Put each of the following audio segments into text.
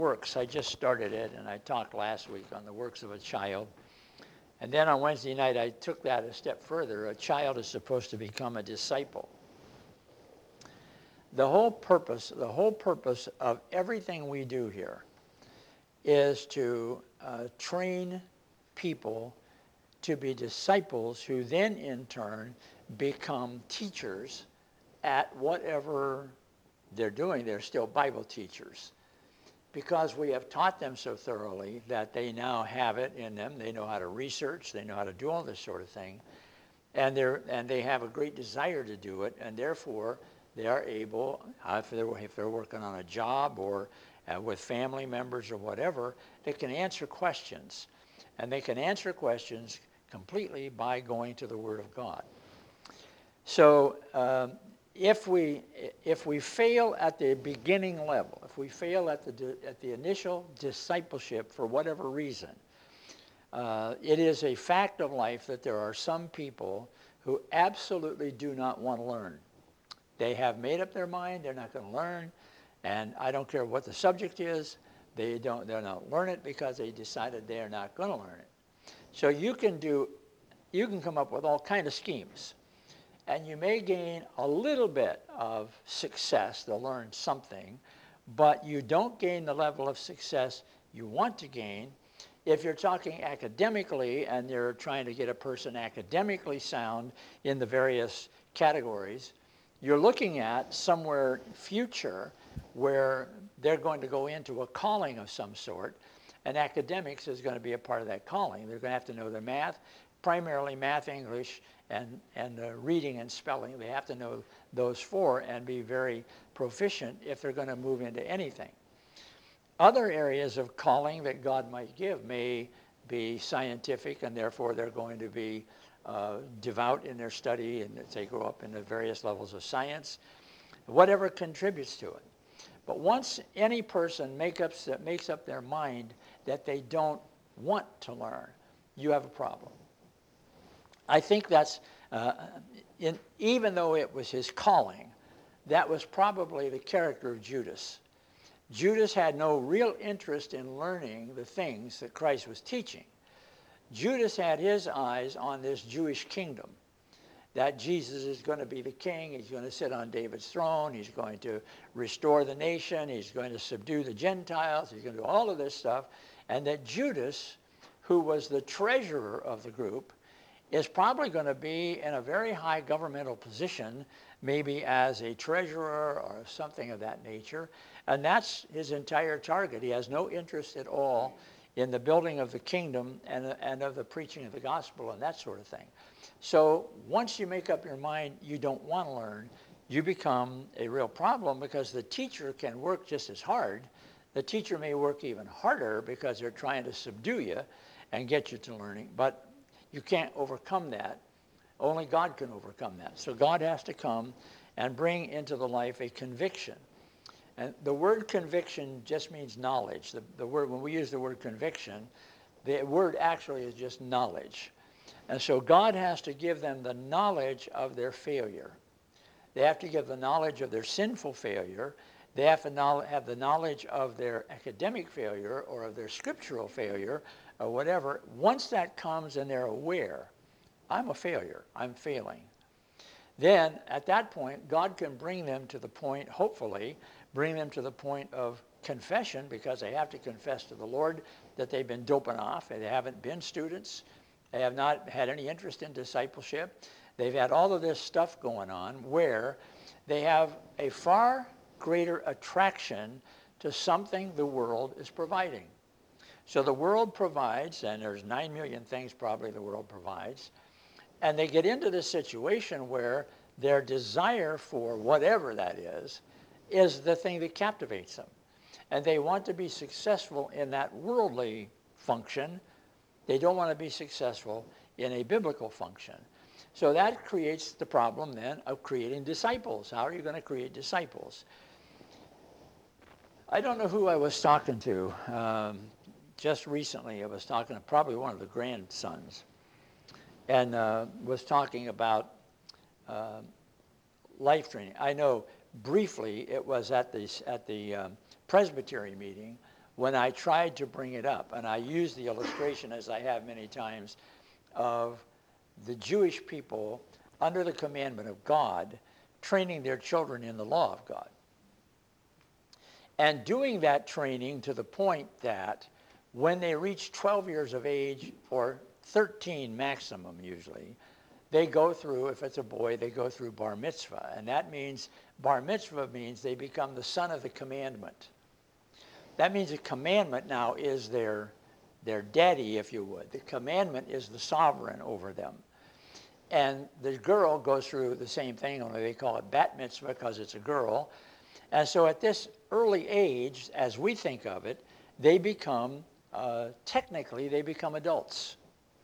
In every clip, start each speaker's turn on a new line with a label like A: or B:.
A: works. I just started it, and I talked last week on the works of a child. And then on Wednesday night, I took that a step further. A child is supposed to become a disciple. The whole purpose of everything we do here is to train people to be disciples who then in turn become teachers at whatever they're doing. They're still Bible teachers because we have taught them so thoroughly that they now have it in them. They know how to research. They know how to do all this sort of thing. And they have a great desire to do it, and therefore they are able, if they're working on a job or with family members or whatever, they can answer questions. And they can answer questions completely by going to the Word of God. So if we fail at the beginning level, if we fail at the initial discipleship for whatever reason, it is a fact of life that there are some people who absolutely do not want to learn. They have made up their mind they're not going to learn, and I don't care what the subject is, they're not learn it because they decided they are not going to learn it. So you can come up with all kind of schemes, and you may gain a little bit of success to learn something, but you don't gain the level of success you want to gain. If you're talking academically and you're trying to get a person academically sound in the various categories, you're looking at somewhere future where they're going to go into a calling of some sort, and academics is going to be a part of that calling. They're going to have to know their math, primarily math, English, and reading and spelling. They have to know those four and be very proficient if they're going to move into anything. Other areas of calling that God might give may be scientific, and therefore they're going to be devout in their study, and they grow up in the various levels of science, whatever contributes to it. But once any person makes up their mind that they don't want to learn, you have a problem. I think that's, even though it was his calling, that was probably the character of Judas. Judas had no real interest in learning the things that Christ was teaching. Judas had his eyes on this Jewish kingdom, that Jesus is going to be the king, he's going to sit on David's throne, he's going to restore the nation, he's going to subdue the Gentiles, he's going to do all of this stuff, and that Judas, who was the treasurer of the group, is probably going to be in a very high governmental position, maybe as a treasurer or something of that nature, and that's his entire target. He has no interest at all in the building of the kingdom and of the preaching of the gospel and that sort of thing. So once you make up your mind you don't want to learn, you become a real problem because the teacher can work just as hard. The teacher may work even harder because they're trying to subdue you and get you to learning, but you can't overcome that. Only God can overcome that. So God has to come and bring into the life a conviction. And the word conviction just means knowledge. The word, when we use the word conviction, the word actually is just knowledge. And so God has to give them the knowledge of their failure. They have to give the knowledge of their sinful failure. They have to have the knowledge of their academic failure or of their scriptural failure or whatever. Once that comes and they're aware, I'm a failure, I'm failing. Then at that point, God can bring them to the point, hopefully, bring them to the point of confession, because they have to confess to the Lord that they've been doping off, and they haven't been students. They have not had any interest in discipleship. They've had all of this stuff going on where they have a far greater attraction to something the world is providing. So the world provides, and there's 9 million things probably the world provides, and they get into this situation where their desire for whatever that is the thing that captivates them. And they want to be successful in that worldly function. They don't want to be successful in a biblical function. So that creates the problem then of creating disciples. How are you going to create disciples? I don't know who I was talking to. Just recently I was talking to probably one of the grandsons, and was talking about life training. I know briefly it was at the Presbytery meeting when I tried to bring it up. And I used the illustration, as I have many times, of the Jewish people under the commandment of God training their children in the law of God. And doing that training to the point that when they reach 12 years of age, or 13 maximum usually, they go through, if it's a boy, they go through bar mitzvah. And that means, bar mitzvah means they become the son of the commandment. That means a commandment now is their daddy, if you would. The commandment is the sovereign over them. And the girl goes through the same thing, only they call it bat mitzvah because it's a girl. And so at this early age, as we think of it, they become, technically, they become adults.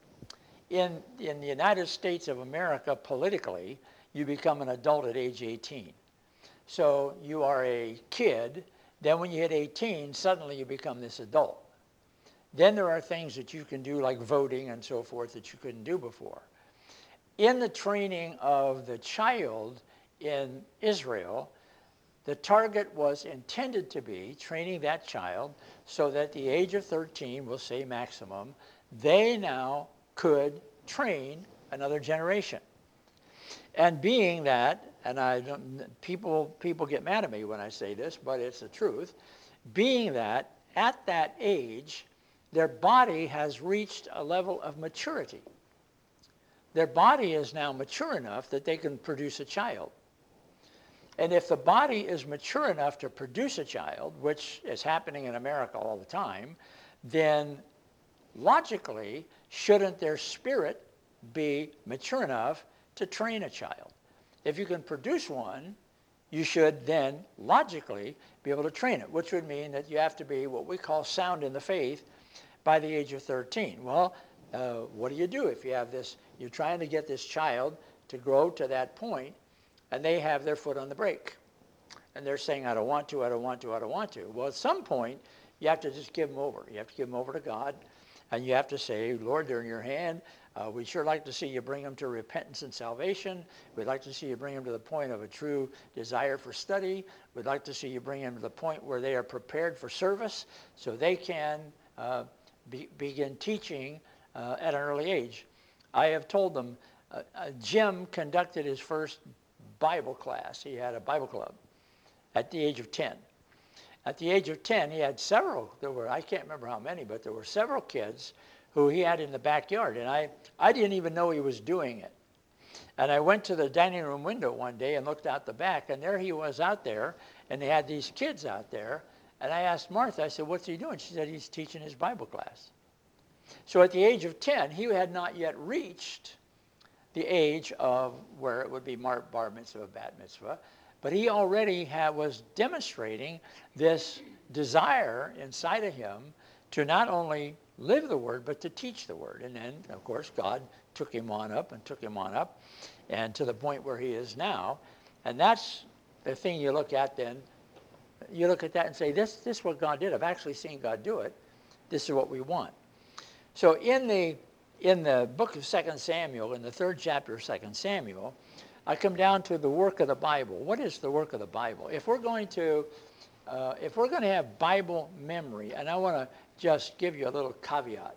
A: In the United States of America, politically, you become an adult at age 18. So you are a kid, then when you hit 18, suddenly you become this adult. Then there are things that you can do like voting and so forth that you couldn't do before. In the training of the child in Israel, the target was intended to be training that child so that at the age of 13, we'll say maximum, they now could train another generation. And being that, and people get mad at me when I say this, but it's the truth, being that at that age, their body has reached a level of maturity. Their body is now mature enough that they can produce a child. And if the body is mature enough to produce a child, which is happening in America all the time, then logically, shouldn't their spirit be mature enough to train a child? If you can produce one, you should then logically be able to train it, which would mean that you have to be what we call sound in the faith by the age of 13. Well, what do you do if you have this? You're trying to get this child to grow to that point, and they have their foot on the brake. And they're saying, I don't want to, I don't want to, I don't want to. Well, at some point, you have to just give them over. You have to give them over to God. And you have to say, Lord, they're in your hand. We'd sure like to see you bring them to repentance and salvation. We'd like to see you bring them to the point of a true desire for study. We'd like to see you bring them to the point where they are prepared for service so they can begin teaching at an early age. I have told them, Jim conducted his first Bible class. He had a Bible club at the age of 10. At the age of 10, he had several, I can't remember how many, but there were several kids who he had in the backyard. And I didn't even know he was doing it. And I went to the dining room window one day and looked out the back, and there he was out there, and they had these kids out there. And I asked Martha, I said, what's he doing? She said, he's teaching his Bible class. So at the age of 10, he had not yet reached the age of where it would be bar mitzvah, bat mitzvah, but he already was demonstrating this desire inside of him to not only live the word, but to teach the word. And then, of course, God took him on up, and to the point where he is now. And that's the thing you look at then. You look at that and say, this is what God did. I've actually seen God do it. This is what we want. So in the book of 2 Samuel, in the 3rd chapter of 2 Samuel, I come down to the work of the Bible. What is the work of the Bible? If we're going to have Bible memory, and I want to just give you a little caveat.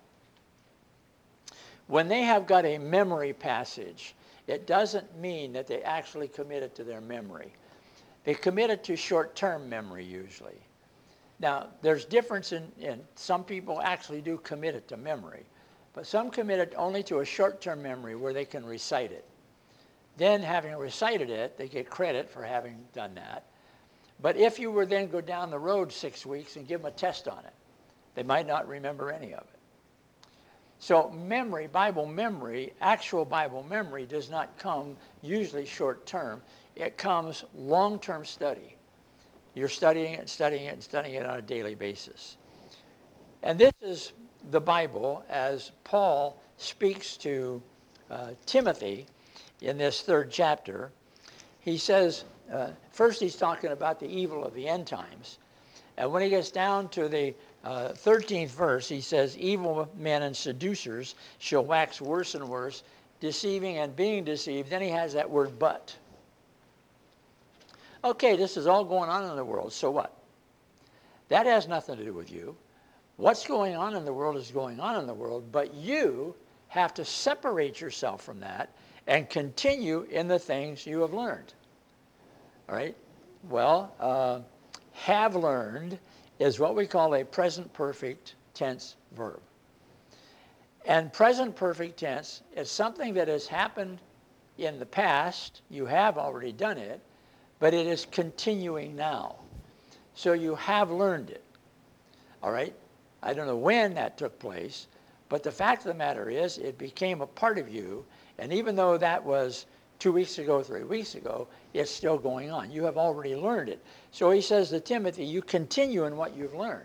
A: When they have got a memory passage, it doesn't mean that they actually commit it to their memory. They commit it to short-term memory usually. Now, there's difference in some people actually do commit it to memory, but some commit it only to a short-term memory where they can recite it. Then, having recited it, they get credit for having done that. But if you were then go down the road 6 weeks and give them a test on it, they might not remember any of it. So memory, Bible memory, actual Bible memory does not come usually short-term. It comes long-term study. You're studying it, studying it, and studying it on a daily basis. And this is the Bible as Paul speaks to Timothy in this 3rd chapter. He says, first he's talking about the evil of the end times. And when he gets down to the 13th verse, he says, evil men and seducers shall wax worse and worse, deceiving and being deceived. Then he has that word but. Okay, this is all going on in the world, so what? That has nothing to do with you. What's going on in the world is going on in the world, but you have to separate yourself from that and continue in the things you have learned. All right? Well, have learned is what we call a present perfect tense verb. And present perfect tense is something that has happened in the past. You have already done it, but it is continuing now. So you have learned it. All right? I don't know when that took place, but the fact of the matter is it became a part of you, and even though that was 2 weeks ago, 3 weeks ago, it's still going on. You have already learned it. So he says to Timothy, you continue in what you've learned.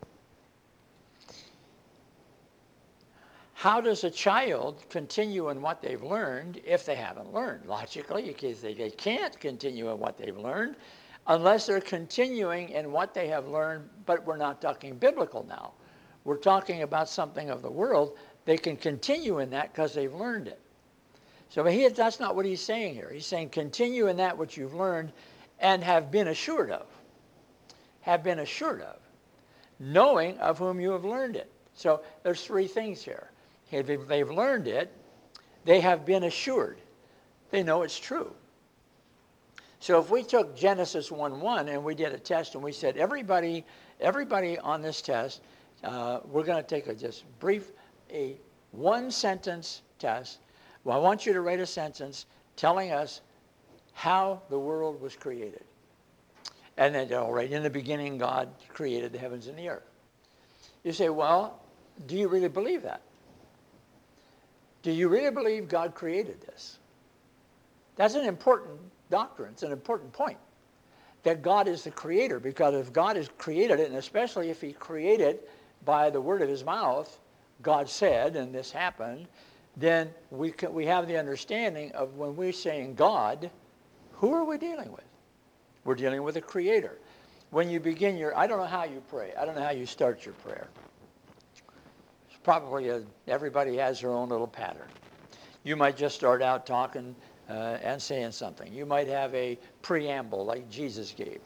A: How does a child continue in what they've learned if they haven't learned? Logically, they can't continue in what they've learned unless they're continuing in what they have learned, but we're not talking biblical now. We're talking about something of the world. They can continue in that because they've learned it. So that's not what he's saying here. He's saying continue in that which you've learned and have been assured of. Have been assured of. Knowing of whom you have learned it. So there's 3 things here. If they've learned it, they have been assured. They know it's true. So if we took Genesis 1:1 and we did a test and we said, everybody on this test, we're going to take a 1-sentence test. Well, I want you to write a sentence telling us how the world was created. And then, all right, in the beginning, God created the heavens and the earth. You say, well, do you really believe that? Do you really believe God created this? That's an important doctrine. It's an important point. That God is the creator, because if God has created it, and especially if he created by the word of his mouth, God said, and this happened, then we have the understanding of when we're saying God, who are we dealing with? We're dealing with a creator. When you begin I don't know how you pray. I don't know how you start your prayer. It's probably everybody has their own little pattern. You might just start out talking and saying something. You might have a preamble like Jesus gave.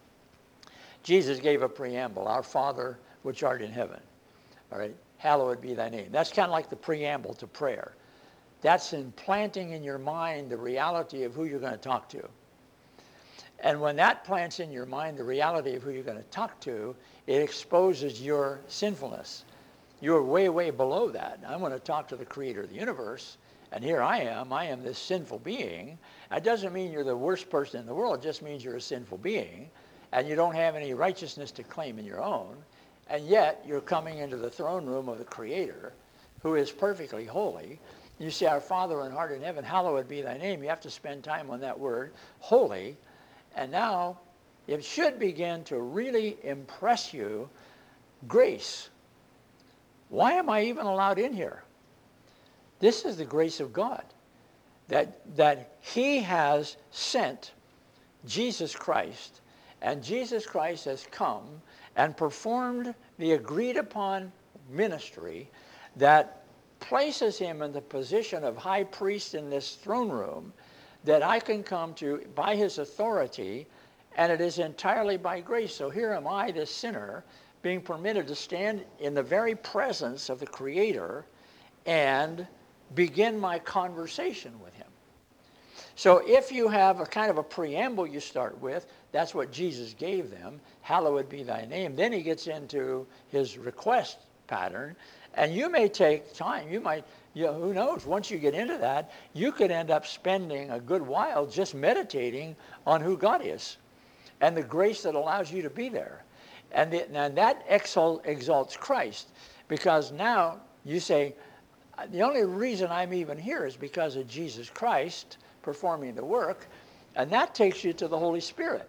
A: Jesus gave a preamble, our Father which art in heaven. All right, hallowed be thy name. That's kind of like the preamble to prayer. That's implanting in your mind the reality of who you're going to talk to. And when that plants in your mind the reality of who you're going to talk to, it exposes your sinfulness. You're way, way below that. I want to talk to the creator of the universe, and here I am this sinful being. That doesn't mean you're the worst person in the world. It just means you're a sinful being, and you don't have any righteousness to claim in your own, and yet you're coming into the throne room of the creator, who is perfectly holy. You say, our Father and art in heaven, hallowed be thy name. You have to spend time on that word, holy. And now it should begin to really impress you, grace. Why am I even allowed in here? This is the grace of God, that he has sent Jesus Christ, and Jesus Christ has come and performed the agreed upon ministry that places him in the position of high priest in this throne room, that I can come to by his authority, and it is entirely by grace. So here am I, this sinner, being permitted to stand in the very presence of the Creator and begin my conversation with him. So if you have a kind of a preamble you start with, that's what Jesus gave them, hallowed be thy name. Then he gets into his request pattern, and you may take time. You might, who knows, once you get into that, you could end up spending a good while just meditating on who God is and the grace that allows you to be there. And that exalts Christ, because now you say, the only reason I'm even here is because of Jesus Christ performing the work, and that takes you to the Holy Spirit.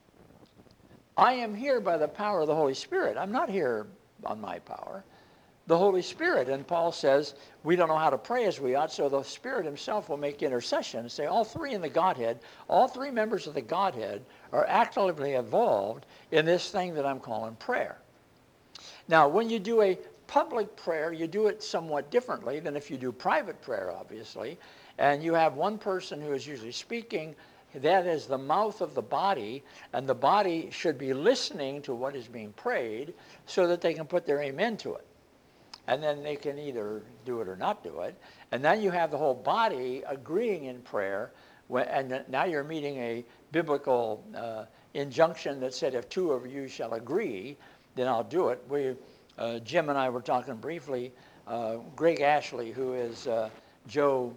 A: I am here by the power of the Holy Spirit. I'm not here on my power. The Holy Spirit, and Paul says, we don't know how to pray as we ought, so the Spirit himself will make intercession and say all 3 in the Godhead, all 3 members of the Godhead are actively involved in this thing that I'm calling prayer. Now, when you do a public prayer, you do it somewhat differently than if you do private prayer, obviously, and you have one person who is usually speaking. That is the mouth of the body, and the body should be listening to what is being prayed so that they can put their amen to it. And then they can either do it or not do it. And then you have the whole body agreeing in prayer, and now you're meeting a biblical injunction that said, if two of you shall agree, then I'll do it. Jim and I were talking briefly. Greg Ashley, who is Joe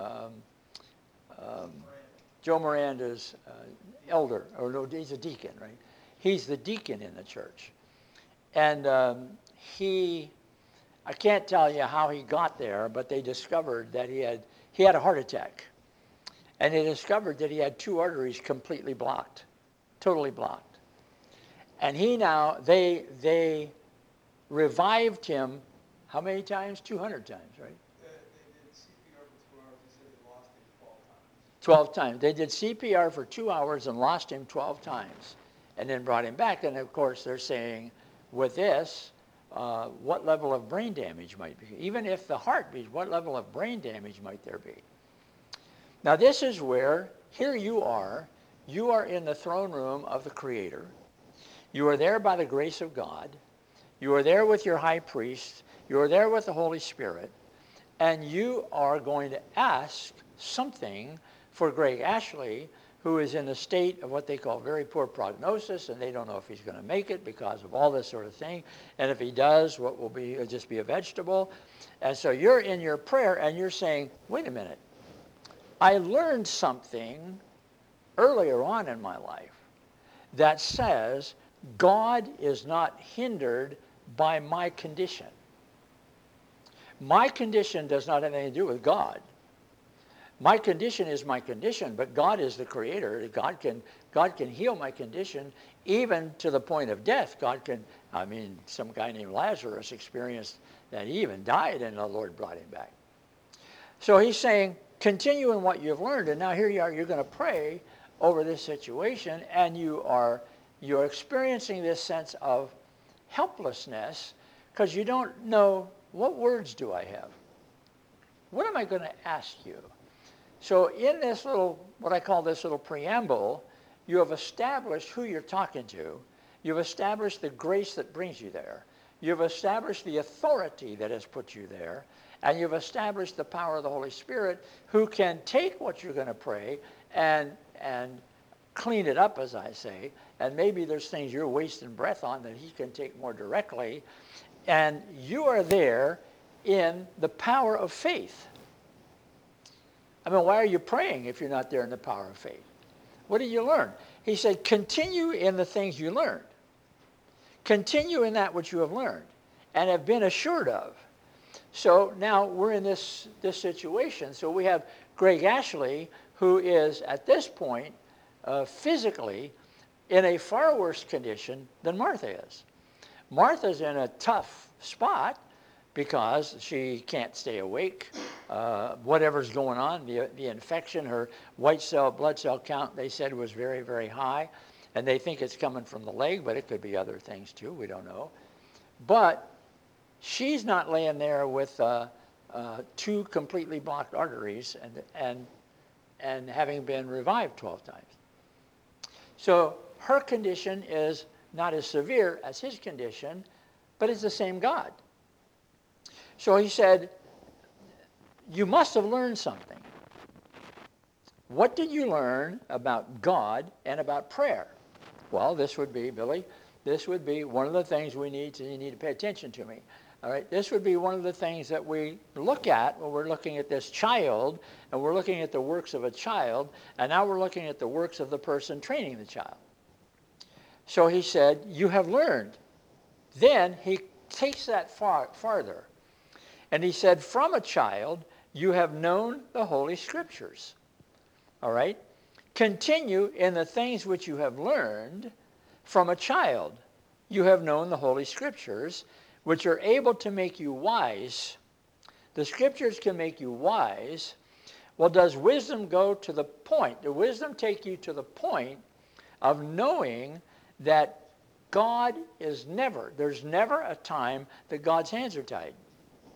A: Miranda's elder, or no, he's a deacon, right? He's the deacon in the church. And I can't tell you how he got there, but they discovered that he had a heart attack. And they discovered that he had two arteries completely blocked, totally blocked. And they revived him, how many times? 200 times, right?
B: They did CPR for 2 hours. They said they lost him 12 times.
A: 12 times. They did CPR for 2 hours and lost him 12 times and then brought him back. And of course, they're saying, with this, what level of brain damage might be? Even if the heart beats, what level of brain damage might there be? Now, this is where, here you are in the throne room of the Creator. You are there by the grace of God. You are there with your high priest. You are there with the Holy Spirit. And you are going to ask something for Greg Ashley, who is in a state of what they call very poor prognosis, and they don't know if he's going to make it because of all this sort of thing. And if he does, what will be, it'll just be a vegetable. And so you're in your prayer and you're saying, wait a minute, I learned something earlier on in my life that says God is not hindered by my condition. My condition does not have anything to do with God. My condition is my condition, but God is the Creator. God can heal my condition even to the point of death. Some guy named Lazarus experienced that he even died and the Lord brought him back. So he's saying, continue in what you've learned. And now here you are, you're going to pray over this situation, and you're experiencing this sense of helplessness because you don't know, what words do I have? What am I going to ask you? So in this what I call this little preamble, you have established who you're talking to. You've established the grace that brings you there. You've established the authority that has put you there. And you've established the power of the Holy Spirit, who can take what you're going to pray and clean it up, as I say. And maybe there's things you're wasting breath on that he can take more directly. And you are there in the power of faith. Why are you praying if you're not there in the power of faith? What did you learn? He said, continue in the things you learned. Continue in that which you have learned and have been assured of. So now we're in this situation. So we have Greg Ashley, who is at this point physically in a far worse condition than Martha is. Martha's in a tough spot because she can't stay awake. Whatever's going on, the infection, her white cell, blood cell count, they said was very, very high. And they think it's coming from the leg, but it could be other things too. We don't know. But she's not laying there with two completely blocked arteries and having been revived 12 times. So her condition is not as severe as his condition, but it's the same God. So he said, you must have learned something. What did you learn about God and about prayer? Well, this would be, Billy, this would be one of the things you need to pay attention to me. All right, this would be one of the things that we look at when we're looking at this child, and we're looking at the works of a child, and now we're looking at the works of the person training the child. So he said, you have learned. Then he takes that farther. And he said, from a child, you have known the Holy Scriptures. All right? Continue in the things which you have learned from a child. You have known the Holy Scriptures, which are able to make you wise. The Scriptures can make you wise. Well, does wisdom go to the point? Does wisdom take you to the point of knowing that there's never a time that God's hands are tied.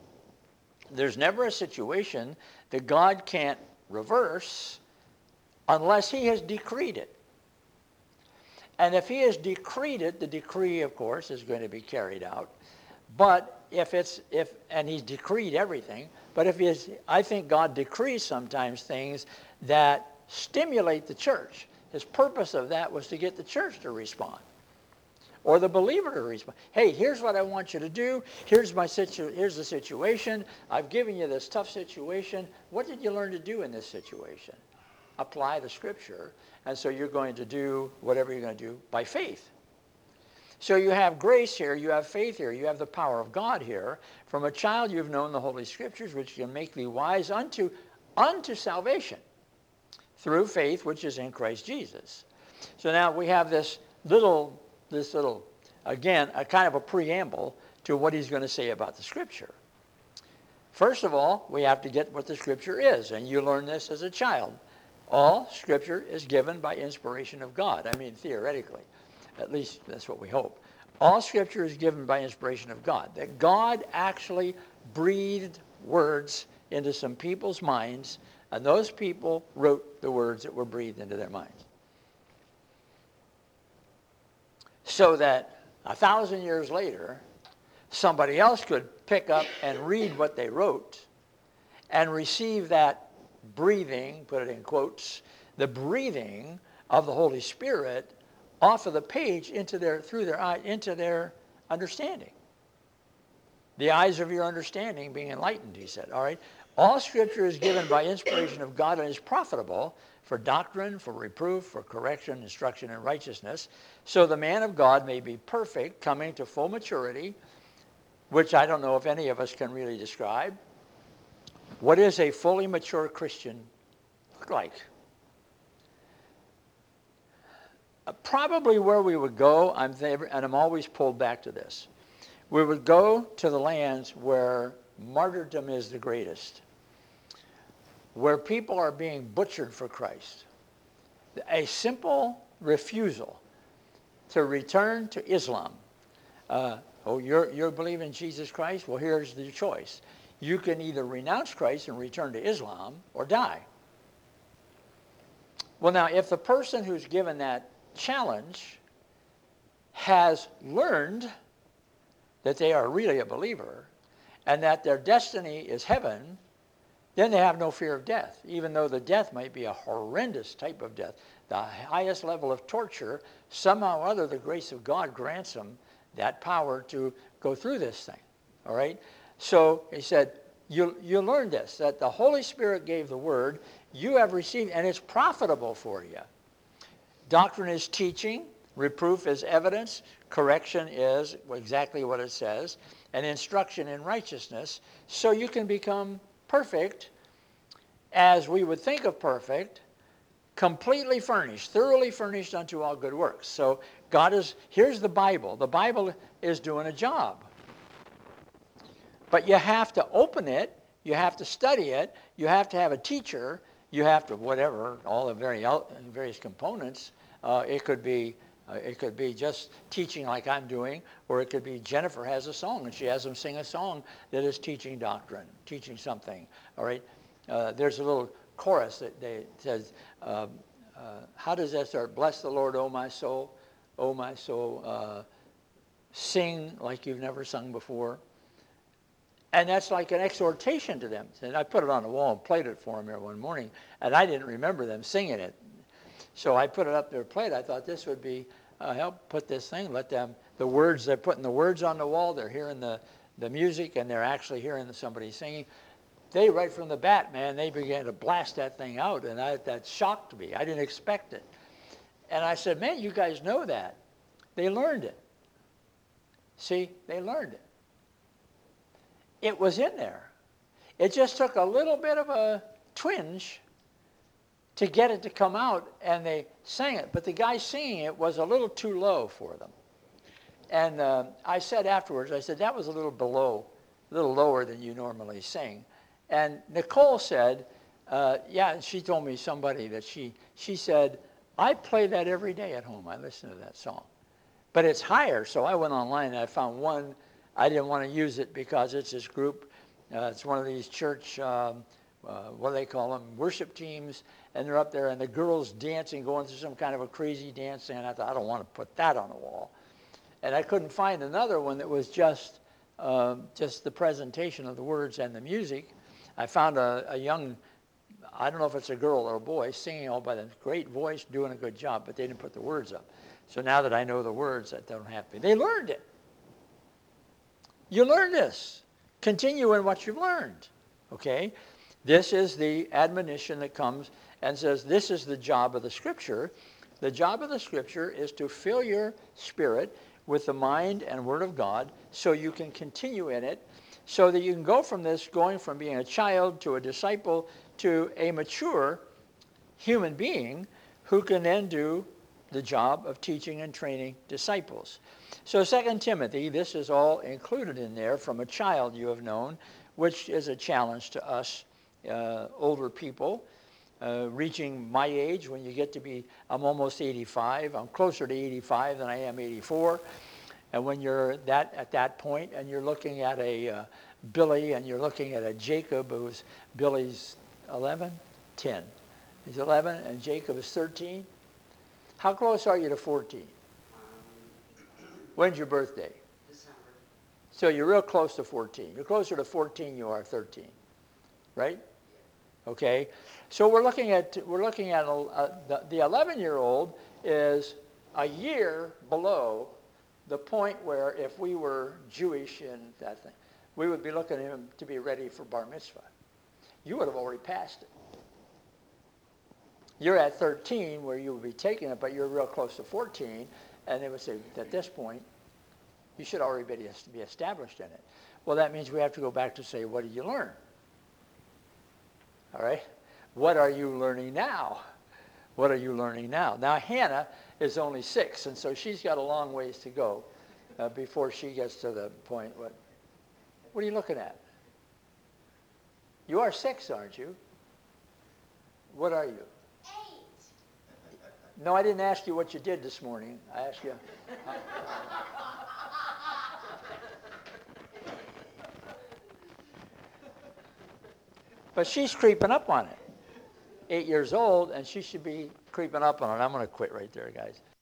A: There's never a situation that God can't reverse unless he has decreed it. And if he has decreed it, the decree, of course, is going to be carried out. But and he's decreed everything, but I think God decrees sometimes things that stimulate the church. His purpose of that was to get the church to respond, or the believer to respond. Hey, here's what I want you to do. Here's the situation. I've given you this tough situation. What did you learn to do in this situation? Apply the scripture, and so you're going to do whatever you're going to do by faith. So you have grace here, you have faith here, you have the power of God here. From a child you've known the Holy Scriptures, which can make thee wise unto salvation, through faith which is in Christ Jesus. So now we have this little, again, a kind of a preamble to what he's going to say about the Scripture. First of all, we have to get what the Scripture is, and you learn this as a child. All Scripture is given by inspiration of God. I mean, theoretically. At least that's what we hope. All Scripture is given by inspiration of God. That God actually breathed words into some people's minds, and those people wrote the words that were breathed into their minds. So that 1,000 years later, somebody else could pick up and read what they wrote and receive that breathing, put it in quotes, the breathing of the Holy Spirit off of the page into their understanding. The eyes of your understanding being enlightened, he said. All right. All Scripture is given by inspiration of God and is profitable for doctrine, for reproof, for correction, instruction in righteousness, so the man of God may be perfect, coming to full maturity, which I don't know if any of us can really describe. What does a fully mature Christian look like? Probably where we would go, and I'm always pulled back to this, we would go to the lands where martyrdom is the greatest, where people are being butchered for Christ. A simple refusal to return to Islam. You believe in Jesus Christ? Well, here's the choice. You can either renounce Christ and return to Islam or die. Well, now, if the person who's given that challenge has learned that they are really a believer and that their destiny is heaven, then they have no fear of death, even though the death might be a horrendous type of death, the highest level of torture. Somehow or other, the grace of God grants them that power to go through this thing. All right? So he said, you learn this, that the Holy Spirit gave the word, you have received, and it's profitable for you. Doctrine is teaching, reproof is evidence, correction is exactly what it says, and instruction in righteousness, so you can become perfect, as we would think of perfect, completely furnished, thoroughly furnished unto all good works. So here's the Bible. The Bible is doing a job. But you have to open it, you have to study it, you have to have a teacher, you have to whatever, all the various components. It could be just teaching like I'm doing, or it could be Jennifer has a song and she has them sing a song that is teaching doctrine, teaching something. All right, there's a little chorus that says, how does that start? Bless the Lord, O my soul, sing like you've never sung before. And that's like an exhortation to them. And I put it on the wall and played it for them here one morning, and I didn't remember them singing it. So I put it up there, played. I thought this would be help put this thing. Let them they're putting the words on the wall. They're hearing the music, and they're actually hearing somebody singing. They right from the bat, man, they began to blast that thing out, and that shocked me. I didn't expect it, and I said, man, you guys know that. They learned it. See, they learned it. It was in there. It just took a little bit of a twinge to get it to come out, and they sang it. But the guy singing it was a little too low for them. And I said afterwards, that was a little lower than you normally sing. And Nicole said, and she told me somebody that she said, I play that every day at home. I listen to that song. But it's higher, so I went online and I found one. I didn't want to use it because it's this group. It's one of these church, what do they call them, worship teams. and they're up there, and the girls dancing, going through some kind of a crazy dance, and I thought, I don't want to put that on the wall. And I couldn't find another one that was just the presentation of the words and the music. I found a young, I don't know if it's a girl or a boy, singing all by the great voice, doing a good job, but they didn't put the words up. So now that I know the words, that don't have to be. They learned it. You learn this. Continue in what you've learned, okay? This is the admonition that comes and says this is the job of the Scripture. The job of the Scripture is to fill your spirit with the mind and Word of God so you can continue in it, so that you can go from this, going from being a child to a disciple to a mature human being who can then do the job of teaching and training disciples. So 2 Timothy, this is all included in there, from a child you have known, which is a challenge to us older people. Reaching my age, when you get to be, I'm almost 85. I'm closer to 85 than I am 84. And when you're at that point, and you're looking at a Billy, and you're looking at a Jacob, who's Billy's 11, 10. He's 11, and Jacob is 13. How close are you to 14? When's your birthday?
C: December.
A: So you're real close to 14. You're closer to 14 you are 13, right? Okay. So we're looking at the 11-year-old is a year below the point where if we were Jewish and that thing, we would be looking at him to be ready for bar mitzvah. You would have already passed it. You're at 13 where you would be taking it, but you're real close to 14, and they would say, at this point, you should already be established in it. Well, that means we have to go back to say, what did you learn? All right? What are you learning now? What are you learning now? Now, Hannah is only 6, and so she's got a long ways to go before she gets to the point. What are you looking at? You are 6, aren't you? What are you?
C: 8.
A: No, I didn't ask you what you did this morning. I asked you. But she's creeping up on it. 8 years old, and she should be creeping up on it. I'm going to quit right there, guys.